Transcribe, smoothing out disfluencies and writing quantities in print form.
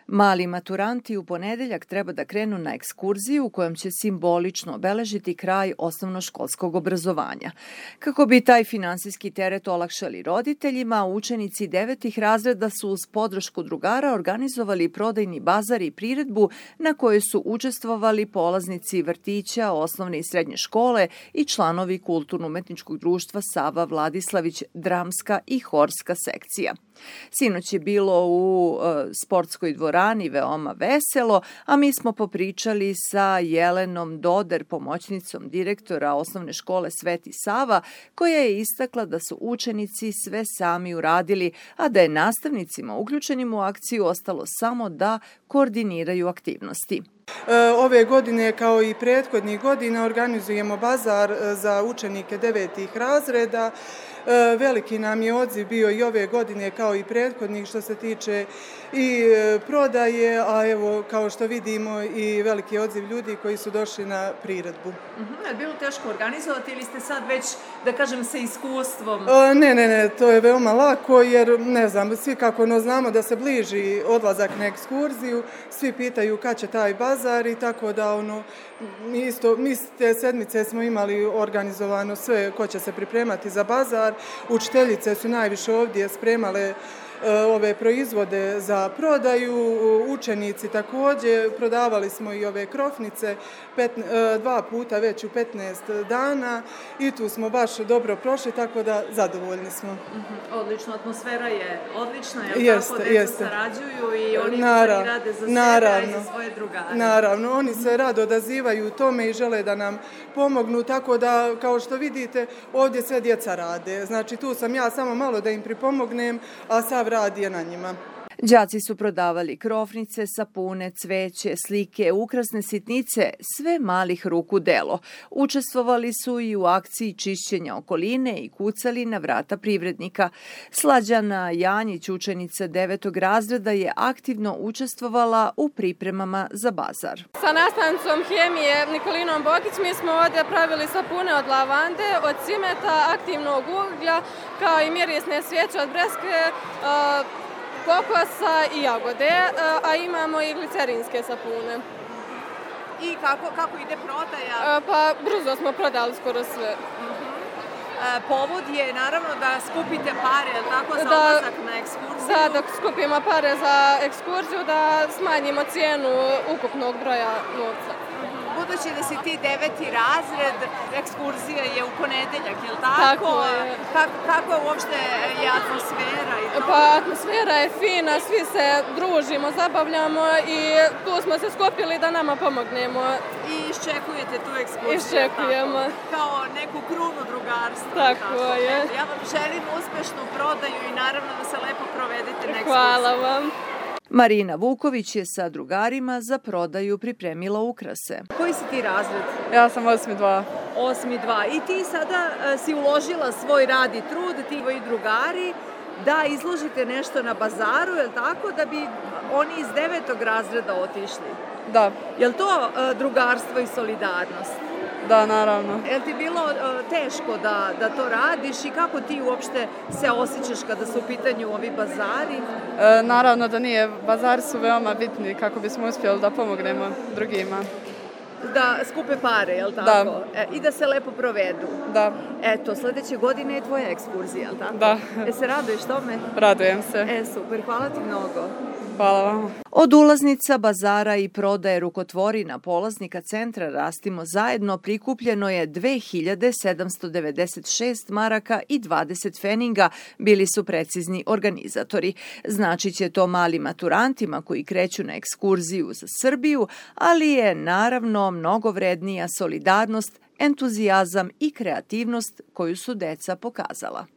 Mali maturanti u ponedeljak treba da krenu na ekskurziju u kojom će simbolično obeležiti kraj osnovnoškolskog obrazovanja. Kako bi taj finansijski teret olakšali roditeljima, učenici 9. razreda su uz podršku drugara organizovali prodajni bazar i priredbu na kojoj su učestvovali polaznici vrtića, osnovne i srednje škole i članovi Kulturno-umetničkog društva Sava Vladislavić, dramska i horska sekcija. Sinoć je bilo u sportskoj dvorani veoma veselo, a mi smo popričali sa Jelenom Doder, pomoćnicom direktora osnovne škole Sveti Sava, koja je istakla da su učenici sve sami uradili, a da je nastavnicima uključenim u akciju ostalo samo da koordiniraju aktivnosti. Ove godine, kao i prethodnih godina, organizujemo bazar za učenike 9. razreda. Veliki nam je odziv bio i ove godine kao i prethodnih što se tiče i prodaje, a evo kao što vidimo i veliki odziv ljudi koji su došli na priredbu. Je bilo teško organizovati ili ste sad već, da kažem, sa iskustvom? Ne, to je veoma lako jer, ne znam, svi kako znamo da se bliži odlazak na ekskurziju, svi pitaju kad će taj bazar i tako da mi te sedmice smo imali organizovano sve ko će se pripremati za bazar. Učiteljice su najviše ovdje spremale ove proizvode za prodaju, učenici također, prodavali smo i ove krofnice 2 puta već u 15 dana i tu smo baš dobro prošli, tako da zadovoljni smo. Odlično, atmosfera je odlična, tako deca sarađuju i oni rade za sebe i za svoje drugare. Naravno, oni se rado odazivaju u tome i žele da nam pomognu, tako da, kao što vidite, ovdje sve djeca rade. Znači, tu sam ja samo malo da im pripomognem, a sav rad je na njima. Đaci su prodavali krofnice, sapune, cveće, slike, ukrasne sitnice, sve malih ruku delo. Učestvovali su i u akciji čišćenja okoline i kucali na vrata privrednika. Slađana Janjić, učenica 9. razreda, je aktivno učestvovala u pripremama za bazar. Sa nastavnicom hemije Nikolinom Bokić mi smo ovdje pravili sapune od lavande, od cimeta, aktivnog uglja, kao i mirisne svijeće od breske, kokosa i jagode, a imamo i glicerinske sapune. I kako ide prodaja? Pa brzo smo prodali skoro sve. Povod je naravno da skupite pare, je li tako, za odlazak na ekskurziju? Da, da skupimo pare za ekskurziju, da smanjimo cijenu ukupnog broja novca. Budući da si ti 9. razred, ekskurzija je u ponedeljak, je li tako? Tako je. Kako uopšte je atmosfera? Pa atmosfera je fina, svi se družimo, zabavljamo i tu smo se skupili da nama pomognemo. I iščekujete tu ekskurziju? Iščekujemo. Kao neku krunu drugarstva. Tako je. Ja vam želim uspešnu prodaju i naravno da se lepo provedete na ekskurziju. Hvala vam. Marina Vuković je sa drugarima za prodaju pripremila ukrase. Koji si ti razred? Ja sam 8.2. 8.2. I ti sada si uložila svoj rad i trud, ti i tvoji drugari, da izložite nešto na bazaru, je li tako, da bi oni iz 9. razreda otišli? Da. Je li to drugarstvo i solidarnost? Da, naravno. Je li ti bilo teško da to radiš i kako ti uopšte se osjećaš kada su u pitanju ovi bazari? Naravno da nije. Bazari su veoma bitni kako bismo uspjeli da pomognemo drugima. Da skupe pare, je li tako? Da. I da se lepo provedu? Da. Eto, sljedeće godine je tvoja ekskurzija, je li tako? Da. Se raduješ tome? Radujem se. Super, hvala ti mnogo. Hvala vam. Od ulaznica, bazara i prodaje rukotvorina polaznika centra Rastimo zajedno prikupljeno je 2796 maraka i 20 feninga, bili su precizni organizatori. Znači će to malim maturantima koji kreću na ekskurziju za Srbiju, ali je naravno mnogo vrednija solidarnost, entuzijazam i kreativnost koju su deca pokazala.